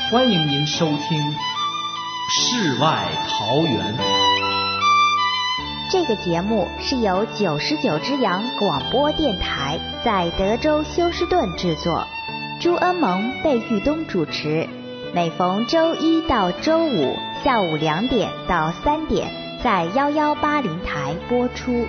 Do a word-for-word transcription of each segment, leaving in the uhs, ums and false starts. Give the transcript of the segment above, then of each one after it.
欢迎您收听《世外桃源》。 这个节目是由九十九只羊广播电台在德州休斯顿制作，朱恩蒙、贝玉东主持，每逢周一到周五下午两点到三点在幺幺八零台播出。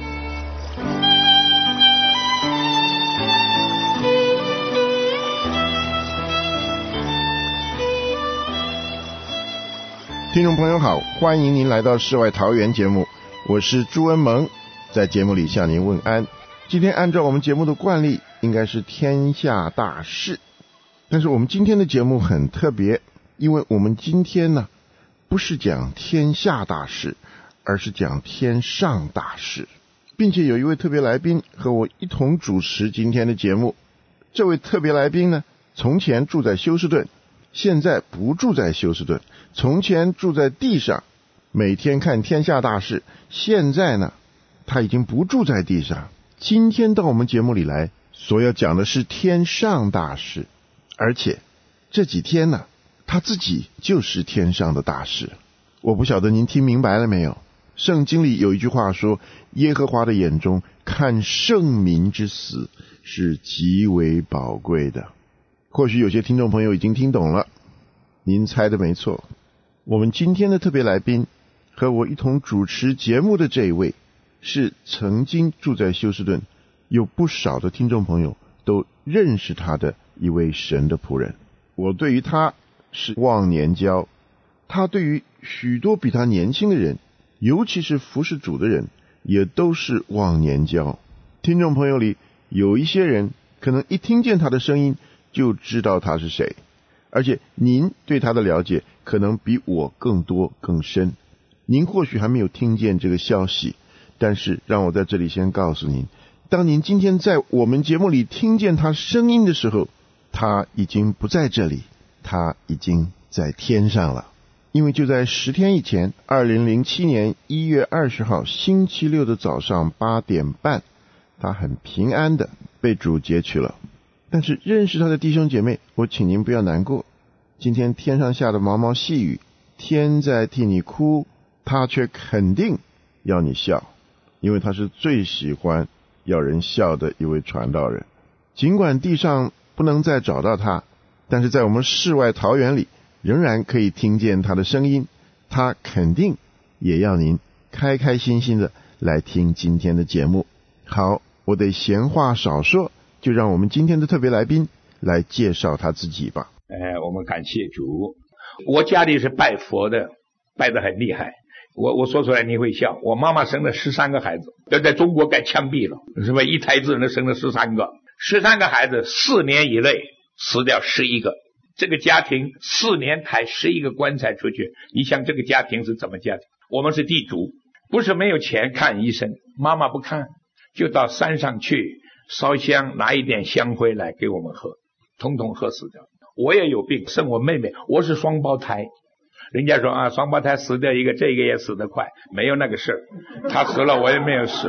听众朋友好，欢迎您来到世外桃源节目，我是朱恩蒙，在节目里向您问安。今天按照我们节目的惯例，应该是天下大事，但是我们今天的节目很特别，因为我们今天呢不是讲天下大事，而是讲天上大事，并且有一位特别来宾和我一同主持今天的节目。这位特别来宾呢，从前住在休斯顿，现在不住在休斯顿，从前住在地上，每天看天下大事，现在呢他已经不住在地上，今天到我们节目里来，所要讲的是天上大事，而且这几天呢他自己就是天上的大事。我不晓得您听明白了没有，圣经里有一句话说，耶和华的眼中看圣民之死是极为宝贵的。或许有些听众朋友已经听懂了，您猜的没错，我们今天的特别来宾和我一同主持节目的这一位，是曾经住在休斯顿，有不少的听众朋友都认识他的一位神的仆人。我对于他是忘年交，他对于许多比他年轻的人，尤其是服侍主的人，也都是忘年交。听众朋友里有一些人可能一听见他的声音就知道他是谁，而且您对他的了解可能比我更多更深。您或许还没有听见这个消息，但是让我在这里先告诉您，当您今天在我们节目里听见他声音的时候，他已经不在这里，他已经在天上了。因为就在十天以前，二零零七年一月二十号星期六的早上八点半，他很平安的被主接去了。但是认识他的弟兄姐妹，我请您不要难过，今天天上下的毛毛细雨，天在替你哭，他却肯定要你笑，因为他是最喜欢要人笑的一位传道人。尽管地上不能再找到他，但是在我们世外桃源里仍然可以听见他的声音，他肯定也要您开开心心的来听今天的节目。好，我得闲话少说，就让我们今天的特别来宾来介绍他自己吧。 哎，我们感谢主。我家里是拜佛的，拜得很厉害。我我说出来你会笑，我妈妈生了十三个孩子，要在中国该枪毙了，是吧？一胎自然生了十三个，十三个孩子，四年以内死掉十一个。这个家庭四年抬十一个棺材出去，你想这个家庭是怎么家庭？我们是地主，不是没有钱看医生，妈妈不看，就到山上去烧香，拿一点香灰来给我们喝，统统喝死掉。我也有病，生我妹妹，我是双胞胎。人家说啊，双胞胎死掉一个，这个也死得快，没有那个事儿，他死了我也没有死。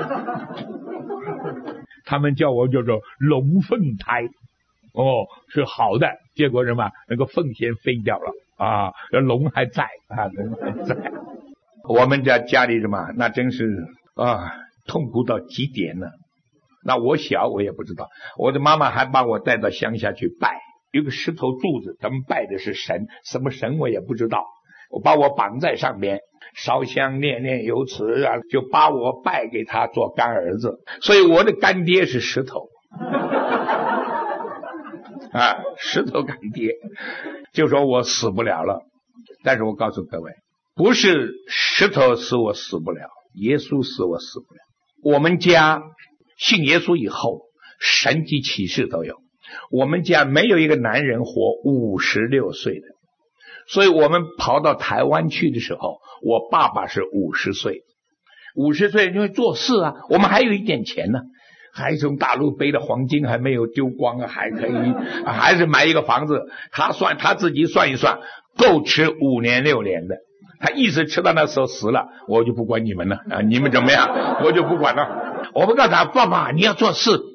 他们叫我叫做龙凤胎，哦，是好的，结果什么？那个凤先飞掉了啊，龙还在啊，龙还在。我们家家里什么？那真是啊，痛苦到极点了。那我小我也不知道，我的妈妈还把我带到乡下去拜，有个石头柱子，他们拜的是神，什么神我也不知道。我把我绑在上边，烧香念念有词啊，就把我拜给他做干儿子。所以我的干爹是石头啊，石头干爹，就说我死不了了。但是我告诉各位，不是石头使我死不了，耶稣使我死不了。我们家信耶稣以后，神迹启示都有。我们家没有一个男人活五十六岁的，所以我们跑到台湾去的时候，我爸爸是五十岁，五十岁因为做事啊，我们还有一点钱呢，还从大陆背的黄金还没有丢光啊，还可以，还是买一个房子。他算他自己算一算，够吃五年六年的。他一直吃到那时候死了，我就不管你们了啊，你们怎么样，我就不管了。我们告诉他，爸爸你要做事，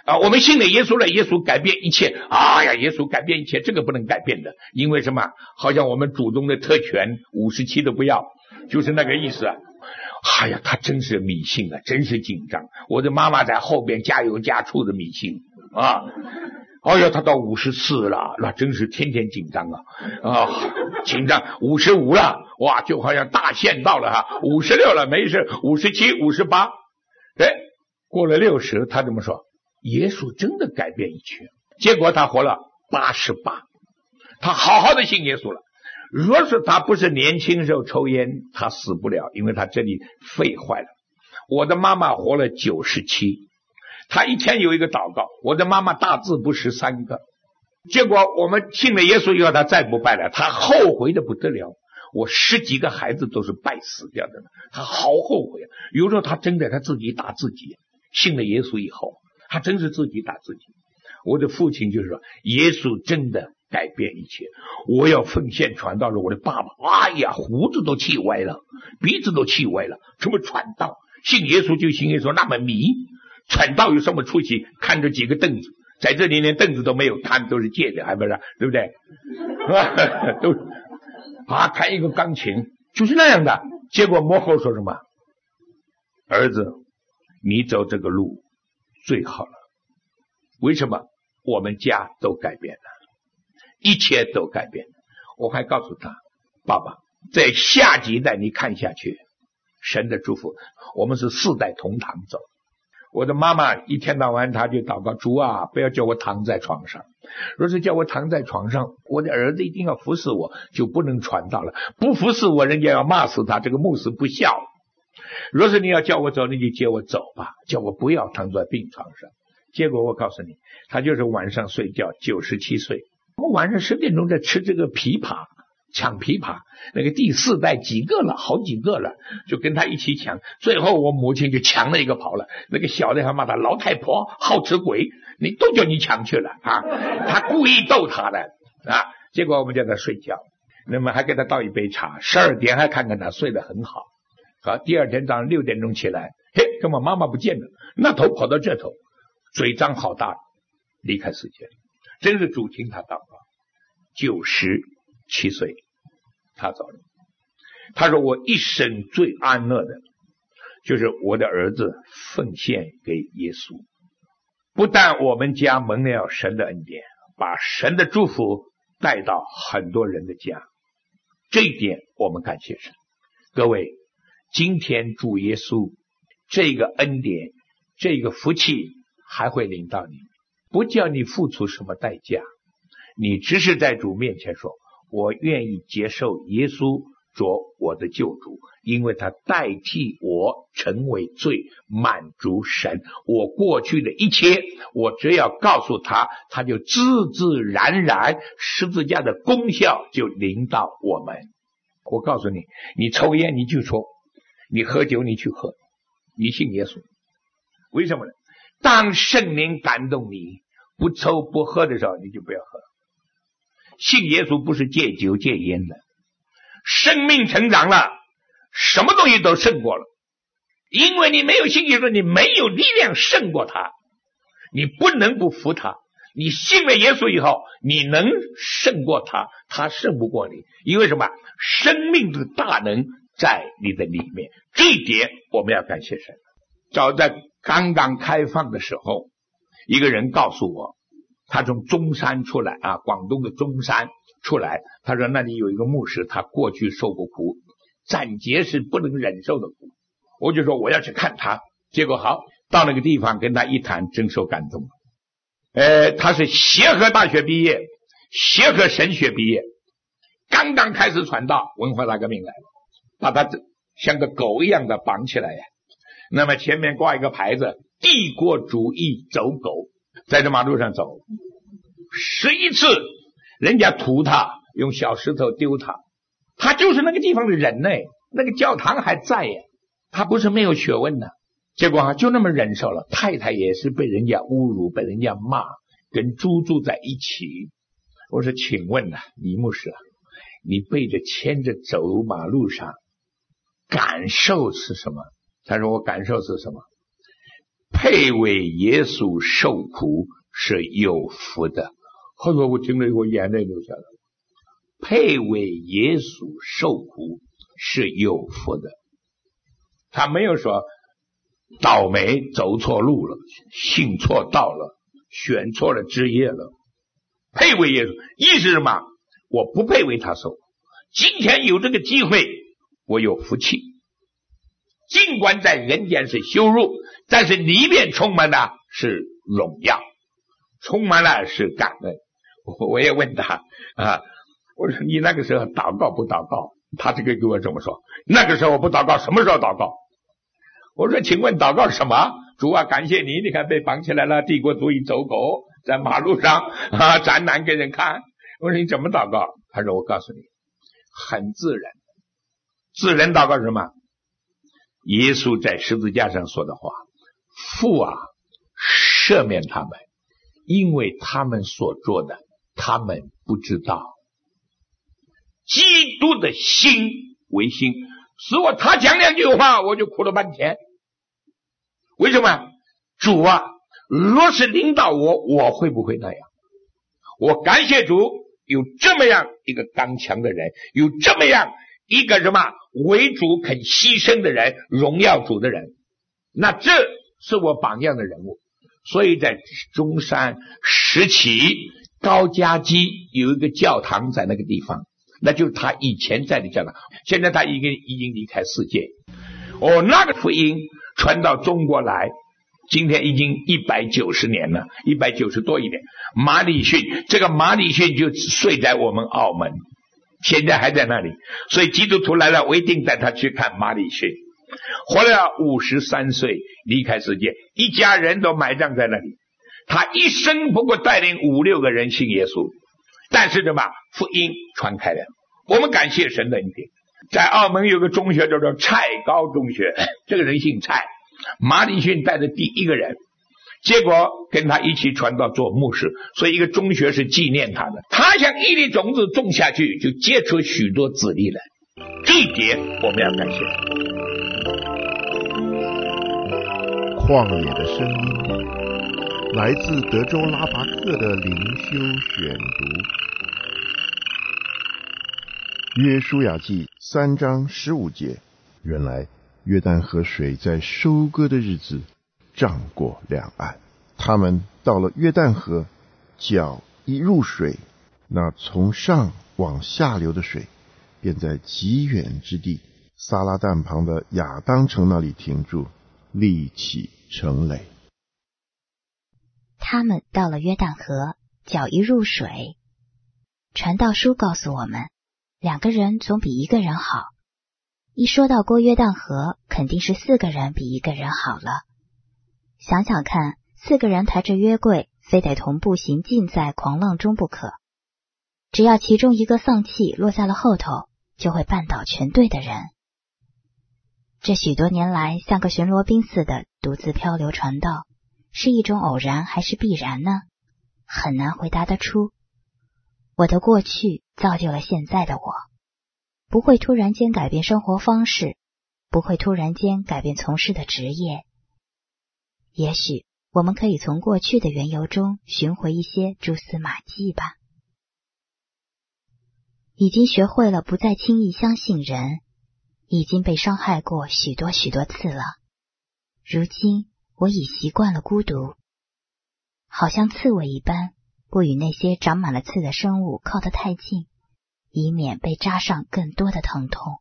啊，我们信了耶稣了，耶稣改变一切。哎呀，耶稣改变一切，这个不能改变的，因为什么？好像我们祖宗的特权五十七都不要，就是那个意思啊。哎呀，他真是迷信啊，真是紧张。我的妈妈在后边加油加醋的迷信啊。哎呀，他到五十四了，那真是天天紧张啊啊，紧张。五十五了，哇，就好像大限到了哈。五十六了，没事。五十七、五十八，哎，过了六十，他这么说，耶稣真的改变一切。结果他活了八十八，他好好的信耶稣了。若是他不是年轻时候抽烟，他死不了，因为他这里肺坏了。我的妈妈活了九十七。他一天有一个祷告，我的妈妈大字不识三个。结果我们信了耶稣以后，他再不拜了，他后悔的不得了。我十几个孩子都是拜死掉的，他好后悔啊！有时候他真的他自己打自己，信了耶稣以后，他真是自己打自己。我的父亲就是说，耶稣真的改变一切。我要奉献传道的，我的爸爸，哎呀，胡子都气歪了，鼻子都气歪了，什么传道？信耶稣就信耶稣，那么迷。传道有什么出息？看着几个凳子，在这里连凳子都没有，他们都是借的，还不是？对不对？都啊，弹一个钢琴就是那样的。结果幕后说什么？儿子，你走这个路最好了。为什么？我们家都改变了，一切都改变了。我还告诉他，爸爸，在下几代你看下去，神的祝福，我们是四代同堂走。我的妈妈一天到晚她就祷告，主啊，不要叫我躺在床上。若是叫我躺在床上，我的儿子一定要服侍我，就不能传道了。不服侍我，人家要骂死他，这个牧师不孝。若是你要叫我走，你就接我走吧，叫我不要躺在病床上。结果我告诉你，他就是晚上睡觉，九十七岁。我晚上十点钟在吃这个枇杷，抢枇杷，那个第四代几个了，好几个了，就跟他一起抢。最后我母亲就抢了一个跑了，那个小的还骂他老太婆好吃鬼，你都叫你抢去了啊！他故意逗他的啊。结果我们叫他睡觉，那么还给他倒一杯茶，十二点还看看他睡得很好。好，第二天早上六点钟起来，嘿，根本妈妈不见了，那头跑到这头，嘴张好大，离开世界。真是主听他祷告，九十七岁他走了。他说我一生最安乐的就是我的儿子奉献给耶稣。不但我们家蒙了神的恩典，把神的祝福带到很多人的家，这一点我们感谢神。各位，今天主耶稣这个恩典，这个福气还会临到你，不叫你付出什么代价，你只是在主面前说，我愿意接受耶稣做我的救主，因为他代替我成为罪，满足神。我过去的一切，我只要告诉他，他就自自然然十字架的功效就临到我们。我告诉你，你抽烟你就抽，你喝酒你去喝，你信耶稣。为什么呢？当圣灵感动你不抽不喝的时候，你就不要喝。信耶稣不是戒酒戒烟的，生命成长了，什么东西都胜过了。因为你没有信耶稣，你没有力量胜过他，你不能不服他。你信了耶稣以后，你能胜过他，他胜不过你。因为什么？生命的大能在你的里面，这一点我们要感谢神。早在刚刚开放的时候，一个人告诉我，他从中山出来啊，广东的中山出来，他说那里有一个牧师，他过去受过苦，暂劫是不能忍受的苦。我就说我要去看他，结果好，到那个地方跟他一谈，真受感动。呃，他是协和大学毕业，协和神学毕业，刚刚开始传道，文化大革命来了，把他像个狗一样的绑起来呀。那么前面挂一个牌子，帝国主义走狗，在这马路上走，十一次人家屠他，用小石头丢他，他就是那个地方的人呢，那个教堂还在呀，他不是没有学问的。结果啊，就那么忍受了。太太也是被人家侮辱，被人家骂，跟猪住在一起。我说请问啊，倪牧师啊，你背着牵着走马路上，感受是什么？他说我感受是什么？ 配为耶稣受苦是有福的。后来我听了以后眼泪流下来。配为耶稣受苦是有福的。他没有说倒霉走错路了，信错道了，选错了职业了。配为耶稣意思是什么？我不配为他受，今天有这个机会我有福气，尽管在人间是羞辱，但是里面充满了是荣耀，充满了是感恩。我我也问他啊，我说你那个时候祷告不祷告？他这个给我这么说，那个时候不祷告，什么时候祷告？我说请问祷告什么？主啊，感谢你，你看被绑起来了，帝国主义走狗在马路上啊展览给人看。我说你怎么祷告？他说我告诉你，很自然。自然祷告是什么？耶稣在十字架上说的话，父啊，赦免他们，因为他们所做的他们不知道。基督的心为心，使我他讲两句话我就哭了半天。为什么？主啊，若是领导我，我会不会那样？我感谢主有这么样一个刚强的人，有这么样一个什么为主肯牺牲的人，荣耀主的人，那这是我榜样的人物。所以在中山石岐高家基有一个教堂在那个地方，那就是他以前在的教堂，现在他已经已经离开世界。哦，那个福音传到中国来，今天已经一百九十年了，一百九十多一点。马礼逊，这个马礼逊就睡在我们澳门，现在还在那里。所以基督徒来了，我一定带他去看马礼逊。活了五十三岁离开世界，一家人都埋葬在那里。他一生不过带领五六个人信耶稣，但是什么福音传开了。我们感谢神的恩典。在澳门有个中学叫做蔡高中学，这个人姓蔡，马礼逊带的第一个人，结果跟他一起传道做牧师，所以一个中学是纪念他的。他像一粒种子种下去，就结出许多子粒来，这一点我们要感谢。 旷野的声音，来自德州拉拔克的灵修选读。约书亚记三章十五节，原来约旦河水在收割的日子涨过两岸。他们到了约旦河，脚一入水，那从上往下流的水便在极远之地撒拉旦旁的亚当城那里停住，立起城垒。 他们到了约旦河，脚一入水。传道书告诉我们，两个人总比一个人好。一说到过约旦河，肯定是四个人比一个人好了。想想看，四个人抬着约柜，非得同步行进在狂浪中不可。只要其中一个丧气落在了后头，就会绊倒全队的人。这许多年来像个巡逻兵似的独自漂流传道，是一种偶然还是必然呢？很难回答得出。我的过去造就了现在的我，不会突然间改变生活方式，不会突然间改变从事的职业。也许我们可以从过去的缘由中寻回一些蛛丝马迹吧。已经学会了不再轻易相信人，已经被伤害过许多许多次了。如今我已习惯了孤独，好像刺猬一般，不与那些长满了刺的生物靠得太近，以免被扎上更多的疼痛。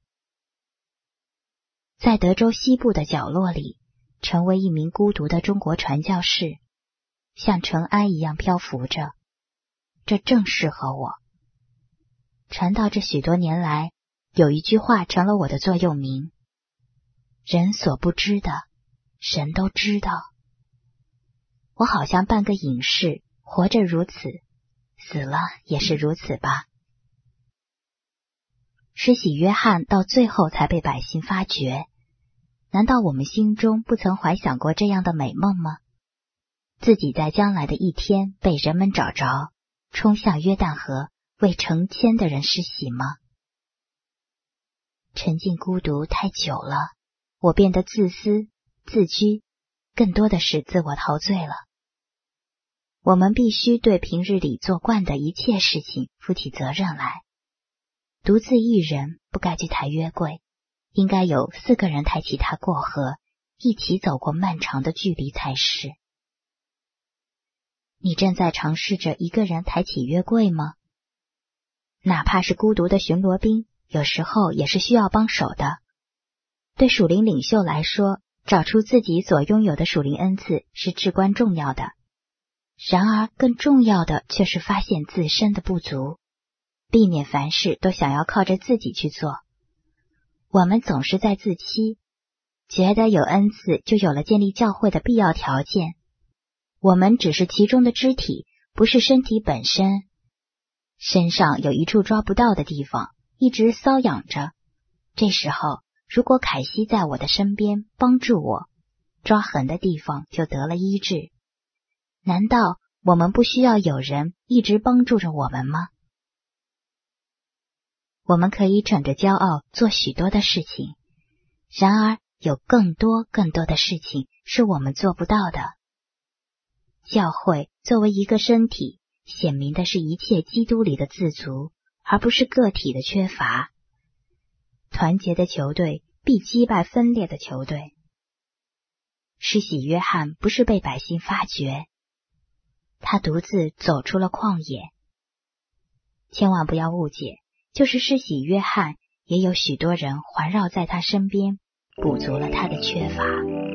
在德州西部的角落里，成为一名孤独的中国传教士，像尘埃一样漂浮着，这正适合我。传道这许多年来，有一句话成了我的座右铭：人所不知的，神都知道。我好像半个隐士，活着如此，死了也是如此吧。施洗约翰到最后才被百姓发掘，难道我们心中不曾怀想过这样的美梦吗？自己在将来的一天被人们找着，冲向约旦河，为成千的人施洗吗？沉浸孤独太久了，我变得自私、自居， 更多的是自我陶醉了。我们必须对平日里做惯的一切事情负起责任来。独自一人不该去抬约柜，应该有四个人抬起它过河，一起走过漫长的距离才是。你正在尝试着一个人抬起约柜吗？哪怕是孤独的巡逻兵，有时候也是需要帮手的。对属灵领袖来说，找出自己所拥有的属灵恩赐是至关重要的。然而更重要的却是发现自身的不足，避免凡事都想要靠着自己去做。我们总是在自欺，觉得有恩赐就有了建立教会的必要条件。我们只是其中的肢体，不是身体本身。身上有一处抓不到的地方，一直瘙痒着。这时候，如果凯西在我的身边帮助我，抓痕的地方就得了医治。难道我们不需要有人一直帮助着我们吗？我们可以逞着骄傲做许多的事情，然而有更多更多的事情是我们做不到的。教会作为一个身体，显明的是一切基督里的自足，而不是个体的缺乏。团结的球队必击败分裂的球队。施洗约翰不是被百姓发掘，他独自走出了旷野。千万不要误解，就是施洗约翰也有许多人环绕在他身边，补足了他的缺乏。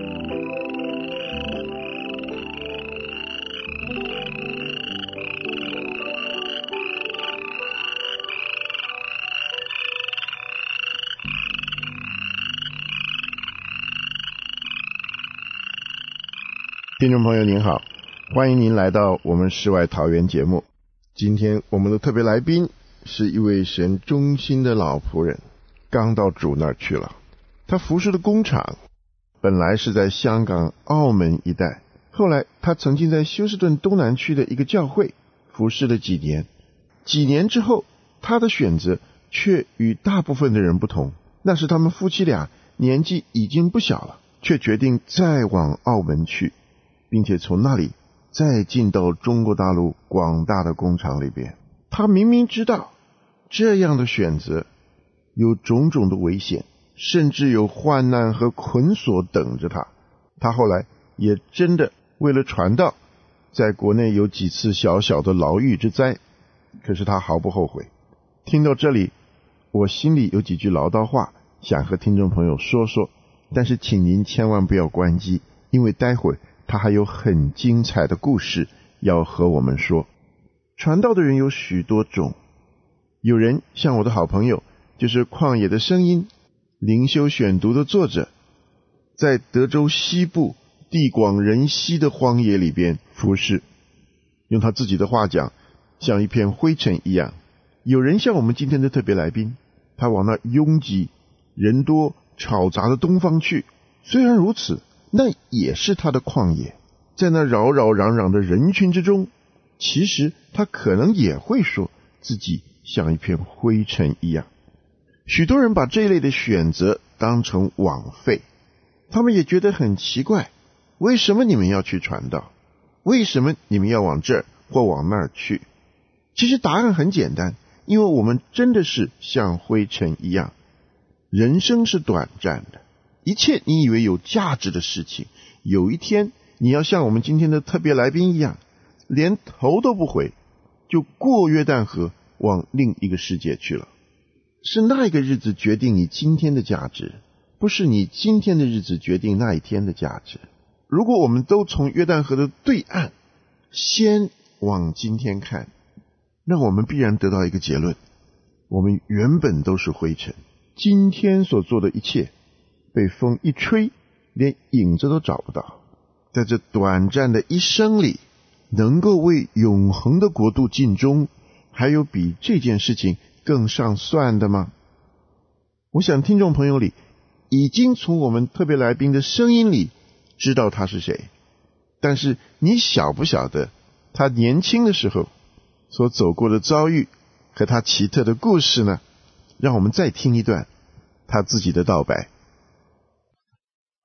听众朋友您好，欢迎您来到我们世外桃源节目。今天我们的特别来宾是一位神忠心的老仆人，刚到主那儿去了。他服侍的工厂本来是在香港澳门一带，后来他曾经在休斯顿东南区的一个教会服侍了几年。几年之后，他的选择却与大部分的人不同，那是他们夫妻俩年纪已经不小了，却决定再往澳门去，并且从那里再进到中国大陆广大的工厂里边。他明明知道这样的选择有种种的危险，甚至有患难和捆锁等着他。他后来也真的为了传道，在国内有几次小小的牢狱之灾，可是他毫不后悔。听到这里，我心里有几句唠叨话想和听众朋友说说，但是请您千万不要关机，因为待会儿他还有很精彩的故事要和我们说。传道的人有许多种，有人像我的好朋友，就是旷野的声音灵修选读的作者，在德州西部地广人稀的荒野里边服侍，用他自己的话讲，像一片灰尘一样。有人像我们今天的特别来宾，他往那拥挤人多吵杂的东方去，虽然如此，那也是他的旷野。在那扰扰攘攘的人群之中，其实他可能也会说自己像一片灰尘一样。许多人把这一类的选择当成枉费，他们也觉得很奇怪，为什么你们要去传道？为什么你们要往这儿或往那儿去？其实答案很简单，因为我们真的是像灰尘一样。人生是短暂的，一切你以为有价值的事情，有一天你要像我们今天的特别来宾一样，连头都不回就过约旦河往另一个世界去了。是那一个日子决定你今天的价值，不是你今天的日子决定那一天的价值。如果我们都从约旦河的对岸先往今天看，那我们必然得到一个结论，我们原本都是灰尘，今天所做的一切被风一吹，连影子都找不到。在这短暂的一生里，能够为永恒的国度尽忠，还有比这件事情更上算的吗？我想听众朋友里已经从我们特别来宾的声音里知道他是谁，但是你晓不晓得他年轻的时候所走过的遭遇和他奇特的故事呢？让我们再听一段他自己的道白。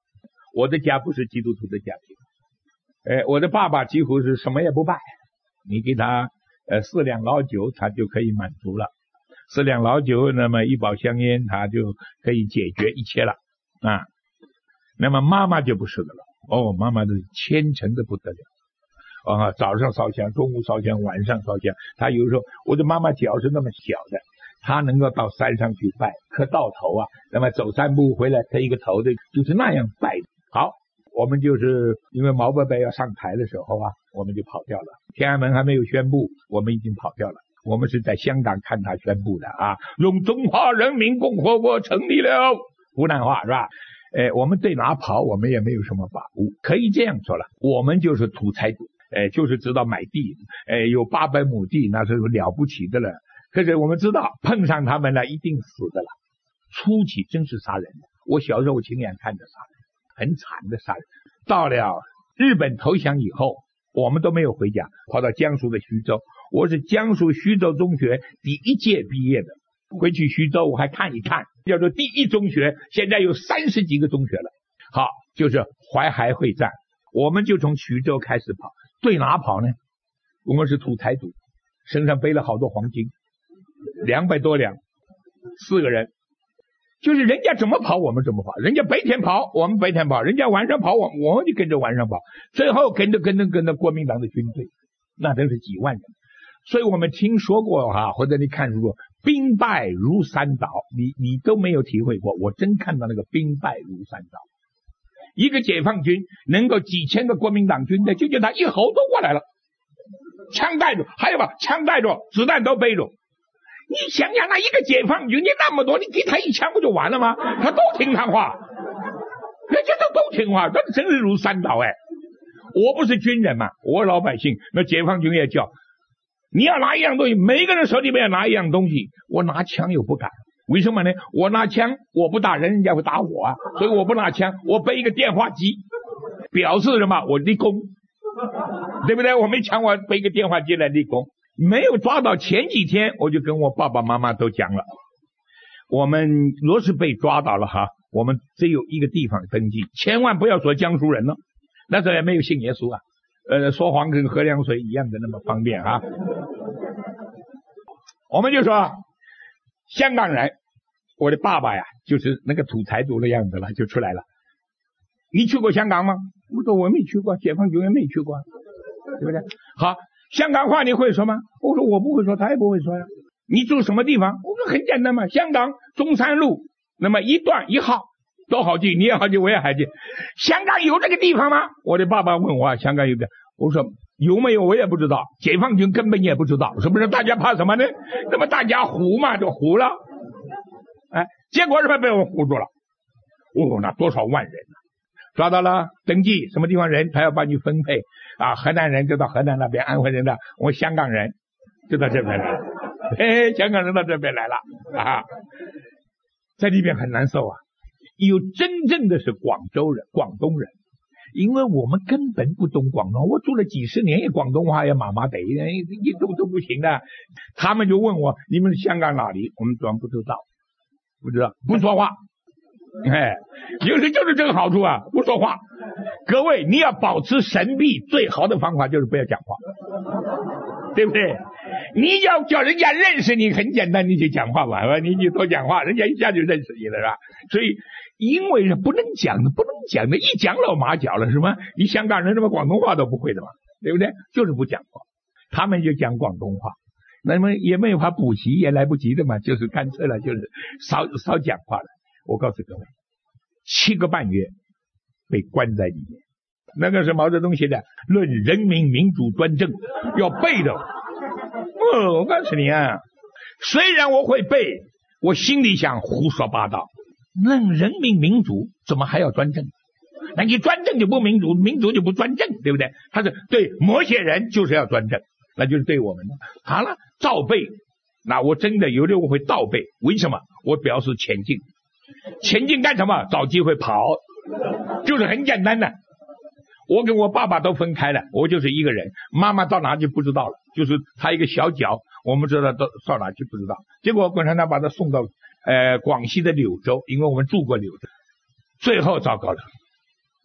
我的家不是基督徒的家庭。呃，我的爸爸几乎是什么也不拜，你给他呃四两老酒，他就可以满足了。四两老酒，那么一包香烟，他就可以解决一切了啊。那么妈妈就不是的了，哦，妈妈的虔诚的不得了啊！早上烧香，中午烧香，晚上烧香。他有时候，我的妈妈脚是那么小的，她能够到山上去拜，磕到头啊，那么走三步回来磕一个头的，就是那样拜的。好，我们就是因为毛伯伯要上台的时候啊，我们就跑掉了。天安门还没有宣布，我们已经跑掉了。我们是在香港看他宣布的啊，用中华人民共和国成立了，湖南话是吧？呃，我们对哪跑，我们也没有什么把握，可以这样说了，我们就是土财主，呃，就是知道买地，呃，有八百亩地，那是了不起的了。可是我们知道碰上他们了，一定死的了。初期真是杀人的，我小时候亲眼看着杀人，很惨的杀人。到了日本投降以后，我们都没有回家，跑到江苏的徐州。我是江苏徐州中学第一届毕业的，回去徐州我还看一看，叫做第一中学，现在有三十几个中学了。好，就是淮海会战，我们就从徐州开始跑，对哪跑呢？我们是土财主，身上背了好多黄金，两百多两，四个人，就是人家怎么跑我们怎么跑，人家白天跑我们白天跑，人家晚上跑我们我们就跟着晚上跑，最后跟着跟着跟着国民党的军队，那真是几万人。所以我们听说过哈，或者你看过兵败如山倒，你你都没有体会过，我真看到那个兵败如山倒。一个解放军能够几千个国民党军队，就叫他一吼都过来了，枪带着，还有吧，枪带着，子弹都背着。你想想，那一个解放军，你那么多，你给他一枪不就完了吗？他都听他话，人家都都听话，这真是如山倒哎！我不是军人嘛，我老百姓，那解放军也叫。你要拿一样东西，每个人手里面要拿一样东西，我拿枪又不敢，为什么呢？我拿枪我不打人，人家会打我啊，所以我不拿枪，我背一个电话机，表示什么？我立功，对不对？我没枪，我背一个电话机来立功。没有抓到前几天，我就跟我爸爸妈妈都讲了，我们若是被抓到了哈，我们只有一个地方登记，千万不要说江苏人了，那时候也没有信耶稣啊。呃，说谎跟喝凉水一样的那么方便啊！我们就说香港人，我的爸爸呀，就是那个土财主的样子了，就出来了。你去过香港吗？我说我没去过，解放军也没去过，对不对？好，香港话你会说吗？我说我不会说，他也不会说呀。你住什么地方？我说很简单嘛，香港中山路，那么一段一号。多好记，你也好记，我也好记。香港有这个地方吗？我的爸爸问我，香港有的，我说有没有我也不知道，解放军根本也不知道，是不是？大家怕什么呢？那么大家唬嘛，就唬了，哎，结果是不是被我唬住了？哦，那多少万人呢、啊？抓到了，登记什么地方人，他要把你分配啊，河南人就到河南那边，安徽人的，我香港人就到这边来了，嘿，香港人到这边来了啊，在里边很难受啊。有真正的是广州人、广东人，因为我们根本不懂广东，我住了几十年，也广东话也麻麻的，一都都不行的。他们就问我，你们香港哪里？我们装不知道，不知道，不说话。哎，有时就是这个好处啊，不说话。各位，你要保持神秘，最好的方法就是不要讲话，对不对？你要叫人家认识你，很简单，你就讲话吧，你就多讲话，人家一下就认识你了，是吧？所以，因为是不能讲的，不能讲的，一讲老马脚了，是吗？你香港人什么广东话都不会的嘛，对不对？就是不讲话，他们就讲广东话，那么也没有法补习，也来不及的嘛，就是干脆了，就是少少讲话了。我告诉各位，七个半月被关在里面，那个是毛泽东写的《论人民民主专政》，要背的。哦，我告诉你啊，虽然我会背，我心里想胡说八道。论人民民主怎么还要专政？那你专政就不民主，民主就不专政，对不对？他是对某些人就是要专政，那就是对我们的。好了，照背，那我真的有的我会倒背，为什么？我表示前进。前进干什么？找机会跑，就是很简单的。我跟我爸爸都分开了，我就是一个人，妈妈到哪就不知道了，就是他一个小脚，我们知道到到哪去不知道。结果共产党把他送到呃广西的柳州，因为我们住过柳州。最后糟糕了，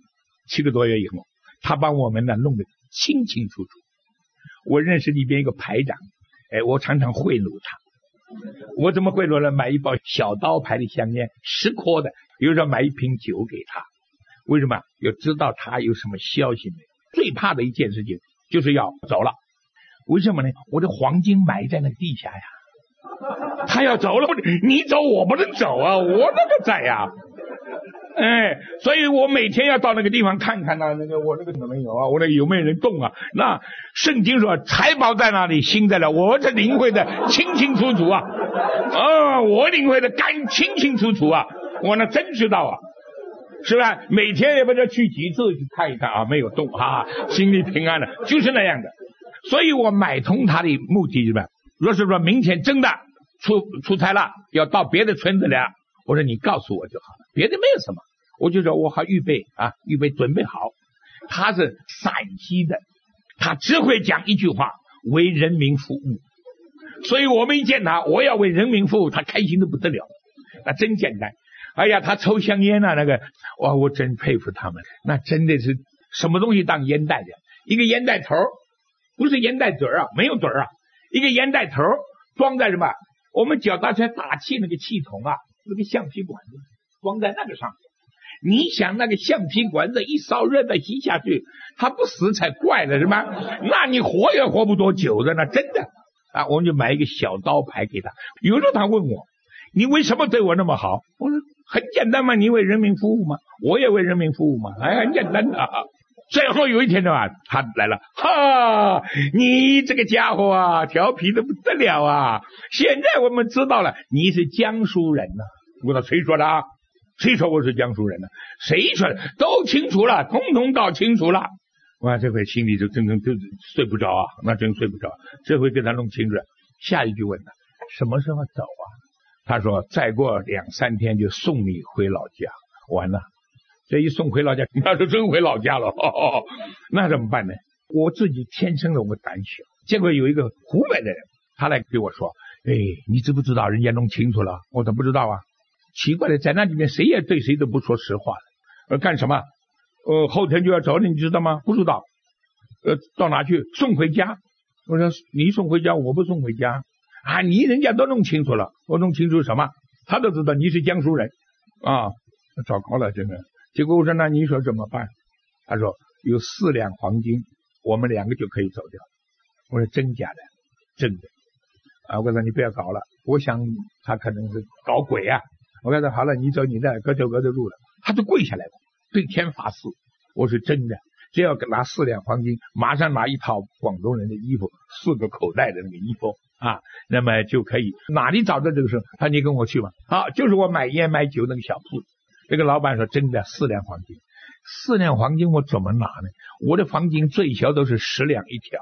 七个多月以后，他帮我们呢弄得清清楚楚。我认识里边一个排长，哎，我常常贿赂他。我怎么贿赂呢？买一包小刀牌的香烟，十颗的，有时候买一瓶酒给他。为什么？要知道他有什么消息没有。最怕的一件事情就是要走了。为什么呢？我的黄金埋在那个地下呀。他要走了，你走我不能走啊，我那个在呀。哎，所以我每天要到那个地方看看呢、啊，那个我那个怎么有啊，我那个有没有人动啊？那圣经说财宝在哪里，心在哪，我这领会的清清楚楚啊，啊，我领会的干清清楚楚啊，我那真知道啊，是吧？每天也不知道去几次去看一看啊，没有动啊，心里平安了，就是那样的。所以我买通他的目的是吧？若是说明天真的出出差了，要到别的村子了。我说你告诉我就好了，别的没有什么，我就说我还预备啊，预备准备好。他是陕西的，他只会讲一句话，为人民服务。所以我们一见他，我要为人民服务，他开心的不得了。那真简单。哎呀，他抽香烟啊，那个哇，我真佩服他们。那真的是什么东西当烟袋的？一个烟袋头，不是烟袋嘴啊，没有嘴啊，一个烟袋头装在什么？我们脚踏车打气那个气筒啊。那个橡皮管子装在那个上面，你想那个橡皮管子一烧热的吸下去，它不死才怪了是吧？那你活也活不多久的，那真的啊！我们就买一个小刀牌给他。有时候他问我，你为什么对我那么好？我说很简单嘛，你为人民服务嘛，我也为人民服务嘛，哎，很简单的、啊。最后有一天的话，他来了，哈，你这个家伙啊，调皮的不得了啊！现在我们知道了，你是江苏人呐、啊。我说谁说的啊？谁说我是江苏人呢、啊？谁说的？都清楚了，通通搞清楚了。哇，这回心里就真真就睡不着啊，那真睡不着。这回给他弄清楚了。下一句问他什么时候走啊？他说再过两三天就送你回老家。完了。这一送回老家，那就真回老家了、哦。那怎么办呢？我自己天生的我胆小。结果有一个湖北的人，他来给我说：“哎，你知不知道人家弄清楚了？”我说不知道啊。奇怪的，在那里面谁也对谁都不说实话了。呃，干什么？呃，后天就要走了，你知道吗？不知道。呃，到哪去？送回家。我说你送回家，我不送回家啊！你人家都弄清楚了，我弄清楚什么？他都知道你是江苏人啊！糟糕了，真的。结果我说那你说怎么办？他说有四两黄金，我们两个就可以走掉。我说真假的？真的。啊，我说你不要搞了，我想他可能是搞鬼啊。我跟他说好了，你走你的，各走各的路了。他就跪下来了，对天发誓。我说真的，只要拿四两黄金，马上拿一套广东人的衣服，四个口袋的那个衣服啊，那么就可以。哪里找到这个事？他说你跟我去吧。好，就是我买烟买酒那个小铺子。这个老板说真的，四两黄金，四两黄金我怎么拿呢？我的黄金最小都是十两一条，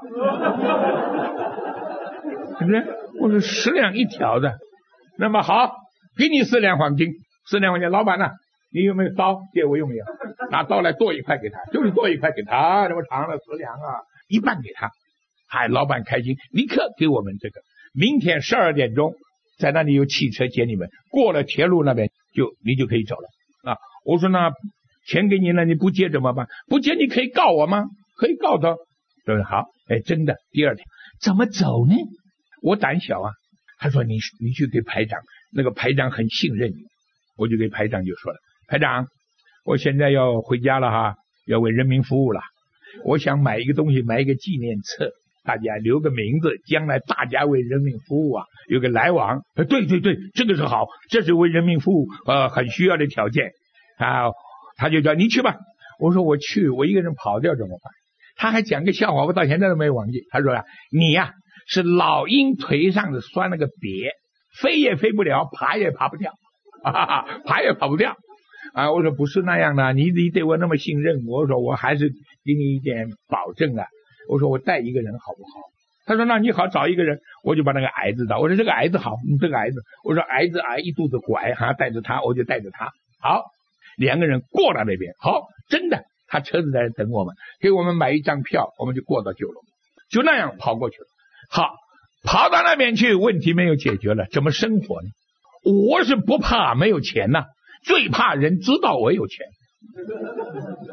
对不对？我说十两一条的，那么好，给你四两黄金，四两黄金。老板呢、啊？你有没有刀？借我用一用，拿刀来剁一块给他，就是剁一块给他，这么长了十两啊，一半给他。哎，老板开心，立刻给我们这个，明天十二点钟在那里有汽车接你们，过了铁路那边就你就可以走了。啊，我说那钱给你了，你不接怎么办？不接你可以告我吗？可以告他。对，好，哎，真的。第二天怎么走呢？我胆小啊。他说你你去给排长，那个排长很信任你。我就给排长就说了，排长，我现在要回家了哈，要为人民服务了。我想买一个东西，买一个纪念册，大家留个名字，将来大家为人民服务啊，有个来往。呃，对对对，这个是好，这是为人民服务呃很需要的条件啊。他就叫你去吧。我说我去，我一个人跑掉怎么办？他还讲个笑话，我到现在都没忘记。他说啊，你呀、啊、是老鹰腿上的拴了个别，飞也飞不了，爬也爬不掉，哈哈，爬也爬不掉。啊，我说不是那样的，你你对我那么信任，我说我还是给你一点保证啊。我说我带一个人好不好？他说那你好，找一个人。我就把那个矮子找，我说这个矮子好，你这个矮子，我说矮子矮一肚子拐，还带着他，我就带着他。好，两个人过了那边，好，真的，他车子在等我们，给我们买一张票，我们就过到九龙，就那样跑过去了。好，跑到那边去，问题没有解决了，怎么生活呢？我是不怕没有钱呐、啊，最怕人知道我有钱。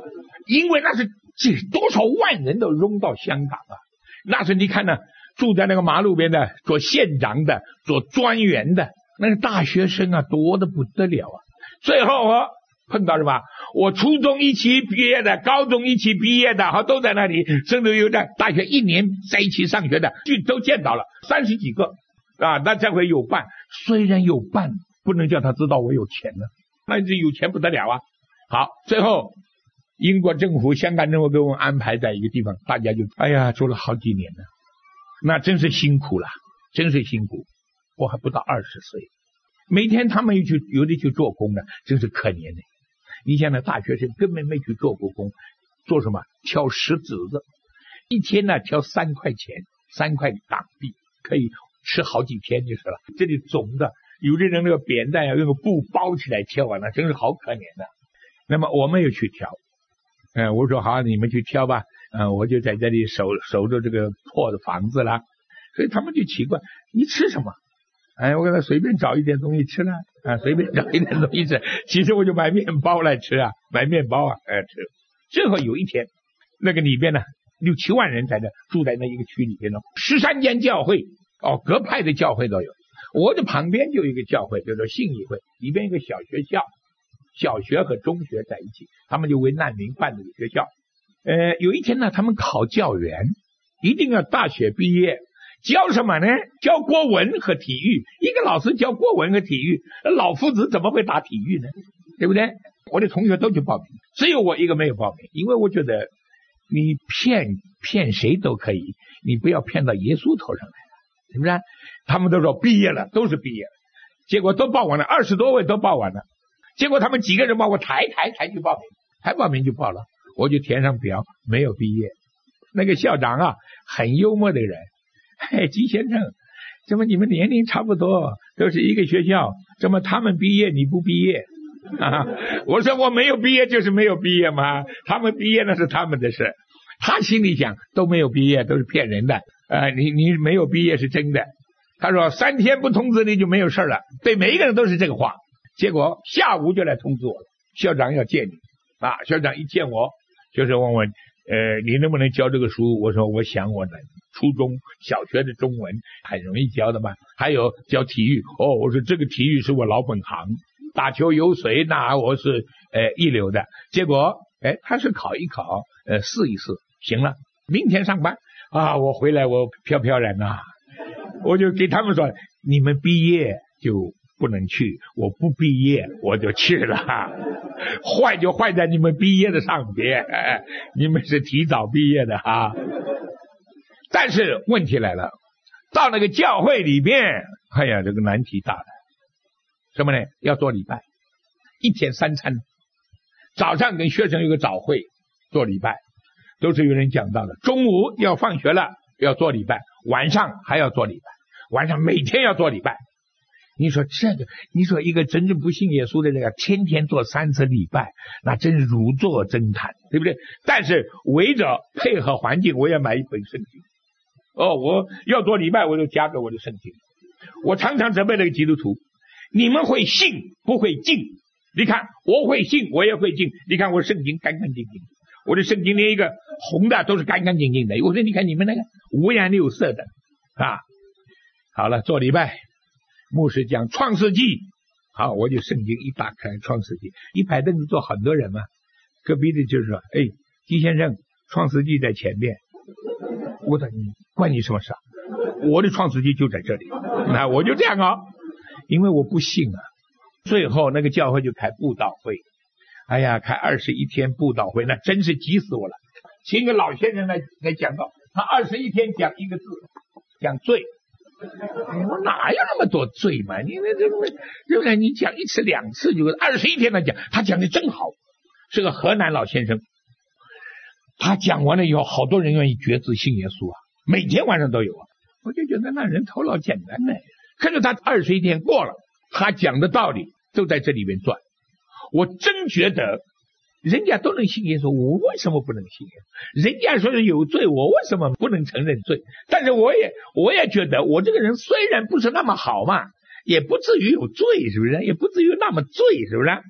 因为那是这多少万人都涌到香港啊！那是你看呢，住在那个马路边的，做县长的，做专员的，那个大学生啊，多得不得了啊！最后我碰到什么？我初中一起毕业的，高中一起毕业的，哈，都在那里，甚至有的大学一年在一起上学的，就都见到了，三十几个啊！那这回有伴，虽然有伴，不能叫他知道我有钱呢，那就有钱不得了啊！好，最后英国政府、香港政府给我们安排在一个地方，大家就哎呀住了好几年了，那真是辛苦了，真是辛苦。我还不到二十岁，每天他们又去有的去做工的，真是可怜的。你想那大学生根本没去做过工，做什么？挑石子子，一天呢挑三块钱，三块港币，可以吃好几天就是了。这里肿的，有的人那个扁担要用个布包起来挑啊，那真是好可怜的。那么我们又去挑，嗯、呃，我说好，你们去挑吧，嗯、呃，我就在这里守守着这个破的房子啦。所以他们就奇怪，你吃什么？哎，我给他随便找一点东西吃了啊，随便找一点东西吃。其实我就买面包来吃啊，买面包啊，哎吃。最后有一天，那个里边呢，六七万人在那住在那一个区里边呢，十三间教会哦，各派的教会都有。我的旁边就有一个教会，叫做信义会，里边一个小学校，小学和中学在一起，他们就为难民办的学校。呃，有一天呢，他们考教员，一定要大学毕业。教什么呢？教国文和体育。一个老师教国文和体育，老夫子怎么会打体育呢？对不对？我的同学都去报名，只有我一个没有报名，因为我觉得你骗骗谁都可以，你不要骗到耶稣头上来，是不是？他们都说毕业了，都是毕业了，结果都报完了，二十多位都报完了，结果他们几个人把我抬抬抬去报名，抬报名就报了，我就填上表，没有毕业。那个校长啊，很幽默的人。嘿，季先生，怎么你们年龄差不多，都是一个学校，怎么他们毕业你不毕业啊？我说我没有毕业就是没有毕业嘛，他们毕业那是他们的事。他心里想都没有毕业都是骗人的，呃，你你没有毕业是真的。他说三天不通知你就没有事了，对每一个人都是这个话。结果下午就来通知我了，校长要见你啊！校长一见我就是问我，呃，你能不能教这个书？我说我想我能。初中小学的中文很容易教的嘛，还有教体育哦，我说这个体育是我老本行，打球游水那我是呃一流的。结果哎，他是考一考，呃试一试，行了，明天上班啊！我回来我飘飘然啊，我就给他们说，你们毕业就不能去，我不毕业我就去了，坏就坏在你们毕业的上边，哎，你们是提早毕业的哈。但是问题来了，到那个教会里边，哎呀，这个难题大了。什么呢？要做礼拜，一天三餐，早上跟学生有个早会做礼拜，都是有人讲到的。中午要放学了要做礼拜，晚上还要做礼拜，晚上每天要做礼拜。你说这个，你说一个真正不信耶稣的人啊，天天做三次礼拜，那真是如坐针毯，对不对？但是围着配合环境，我也买一本圣经。哦，我要做礼拜，我就夹着我的圣经。我常常责备那个基督徒，你们会信不会敬。你看我会信，我也会敬。你看我圣经干干净净，我的圣经连一个红的都是干干净净的。我说你看你们那个五颜六色的啊。好了，做礼拜，牧师讲创世纪，好，我就圣经一打开，创世纪一排凳子坐很多人嘛。隔壁的就是说，哎，季先生，创世纪在前面。我说你关你什么事啊？我的创世纪就在这里，那我就这样啊，因为我不信啊。最后那个教会就开布道会，哎呀，开二十一天布道会，那真是急死我了。请个老先生来来讲道，他二十一天讲一个字，讲罪。我哪有那么多罪嘛？你那这对不对？你讲一次两次就二十一天来讲，他讲的真好，是个河南老先生。他讲完了以后，好多人愿意决志信耶稣啊，每天晚上都有啊。我就觉得那人头脑简单呢。可是他二十一天过了，他讲的道理都在这里面转。我真觉得人家都能信耶稣，我为什么不能信耶稣？人家说是有罪，我为什么不能承认罪？但是我也我也觉得我这个人虽然不是那么好嘛，也不至于有罪，是不是？也不至于那么罪，是不是？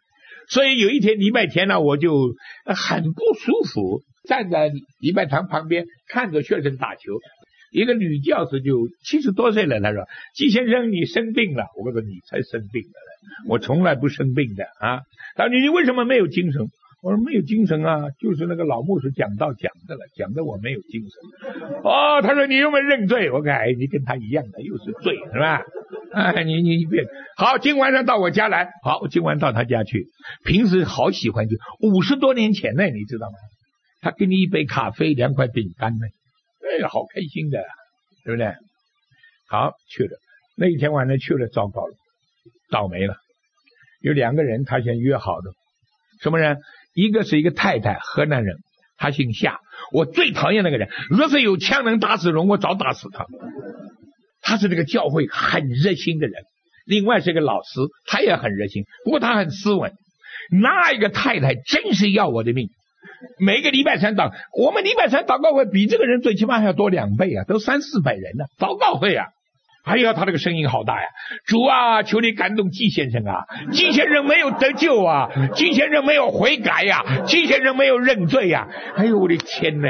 所以有一天礼拜天呢，我就很不舒服，站在礼拜堂旁边看着学生打球。一个女教师就七十多岁了，她说：“季先生，你生病了。”我说：“你才生病了，我从来不生病的啊。”她说：“你为什么没有精神？”我说：“没有精神啊，就是那个老牧师讲道讲的了，讲的我没有精神。”哦，她说：“你有没有认罪？”我说：“哎，你跟他一样的，又是罪，是吧？哎，你你别好，今晚上到我家来。好，我今晚到他家去。平时好喜欢去，五十多年前呢，你知道吗？他给你一杯咖啡，两块饼干呢。”哎，好开心的，对不对？好，去了。那一天晚上去了，糟糕了，倒霉了。有两个人，他先约好的，什么人？一个是一个太太，河南人，他姓夏。我最讨厌那个人，若是有枪能打死人，我早打死他。他是这个教会很热心的人。另外是个老师，他也很热心，不过他很斯文。那一个太太真是要我的命。每个礼拜三祷，我们礼拜三祷告会比这个人最起码还要多两倍啊，都三四百人呢、啊，祷告会啊！哎呀，他这个声音好大呀！主啊，求你感动季先生啊！季先生没有得救啊，季先生没有悔改呀、啊，季先生没有认罪呀、啊！哎呦，我的天哪！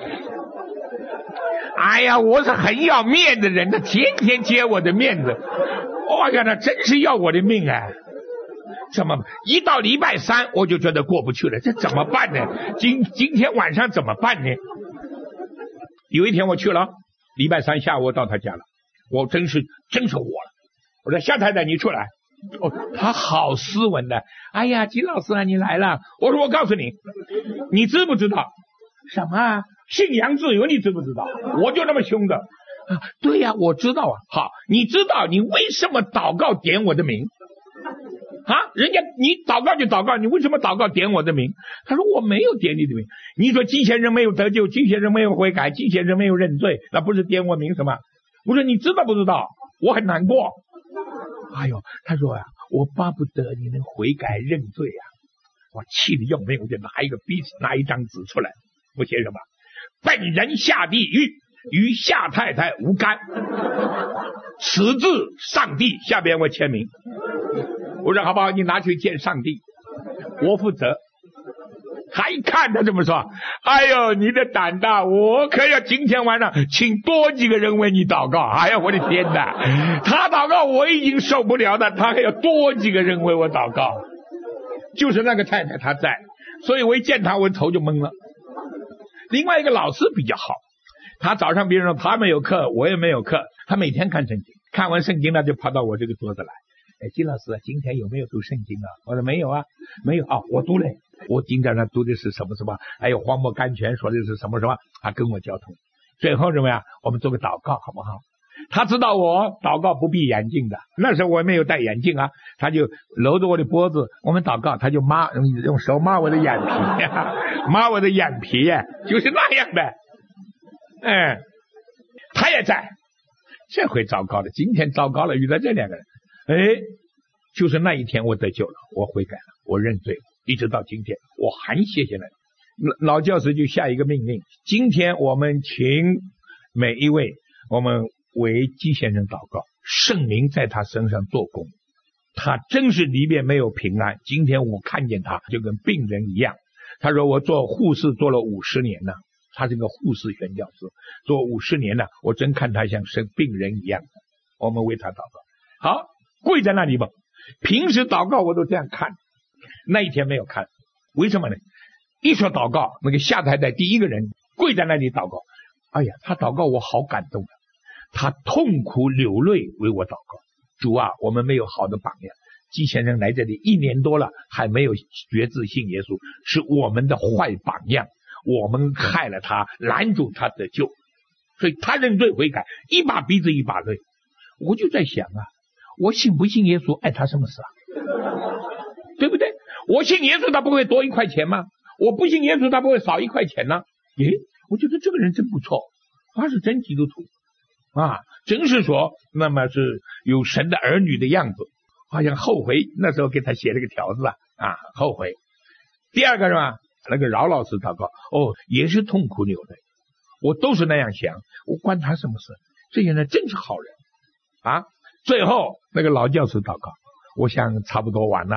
哎呀，我是很要面的人，他天天揭我的面子，哎呀，他真是要我的命啊！怎么一到礼拜三我就觉得过不去了，这怎么办呢？今今天晚上怎么办呢？有一天我去了，礼拜三下午我到他家了，我真是真是火了。我说：“夏太太，你出来。”哦，他好斯文的。哎呀，金老师啊，你来了。我说：“我告诉你，你知不知道什么啊？信仰自由，你知不知道？”我就那么凶的。啊，对呀，我知道啊。好，你知道你为什么祷告点我的名？啊，人家你祷告就祷告，你为什么祷告点我的名？他说：“我没有点你的名。”你说季先生没有得救，季先生没有悔改，季先生没有认罪，那不是点我名什么？我说：“你知道不知道？我很难过。”哎呦，他说呀、啊，我巴不得你能悔改认罪啊！我气得要命，我就拿一个笔拿一张纸出来，我写什么？本人下地狱，与夏太太无干。此字上帝，下边我签名。我说：“好不好？你拿去见上帝，我负责。”他一看他这么说，哎呦，你的胆大，我可要今天晚上请多几个人为你祷告。哎呀，我的天哪，他祷告我已经受不了了，他还要多几个人为我祷告。就是那个太太她在，所以我一见他我头就懵了。另外一个老师比较好，他早上别人说他没有课，我也没有课，他每天看圣经，看完圣经呢就跑到我这个桌子来。哎，金老师，今天有没有读圣经啊？我说没有啊，没有啊，我读了。我今天呢读的是什么什么，还有荒漠甘泉说的是什么什么，他跟我交通。最后怎么样？我们做个祷告好不好？他知道我祷告不闭眼镜的，那时候我没有戴眼镜啊，他就搂着我的脖子，我们祷告，他就抹用手抹我的眼皮，抹我的眼皮，就是那样的。嗯，他也在。这回糟糕了，今天糟糕了，遇到这两个人。哎，就是那一天我得救了，我悔改了，我认罪了，一直到今天我很谢谢了。老教师就下一个命令，今天我们请每一位我们为季先生祷告，圣灵在他身上做工，他真是里面没有平安。今天我看见他就跟病人一样。他说我做护士做了五十年了，他是个护士宣教师，做五十年了，我真看他像生病人一样。我们为他祷告，好，跪在那里吧。平时祷告我都这样看，那一天没有看，为什么呢？一说祷告，那个夏太太第一个人跪在那里祷告，哎呀，他祷告我好感动啊，他痛苦流泪为我祷告。主啊，我们没有好的榜样，季先生来这里一年多了还没有决志信耶稣，是我们的坏榜样，我们害了他，拦住他得救，所以他认罪悔改，一把鼻子一把泪。我就在想啊，我信不信耶稣碍他什么事啊？对不对？我信耶稣他不会多一块钱吗？我不信耶稣他不会少一块钱呢？诶，我觉得这个人真不错，他是真基督徒啊，真是说那么是有神的儿女的样子。好像后悔那时候给他写了个条子啊，啊，后悔。第二个是吧，那个饶老师祷告，哦，也是痛苦流泪。我都是那样想，我关他什么事？这些人真是好人啊。最后那个老教师祷告，我想差不多完了。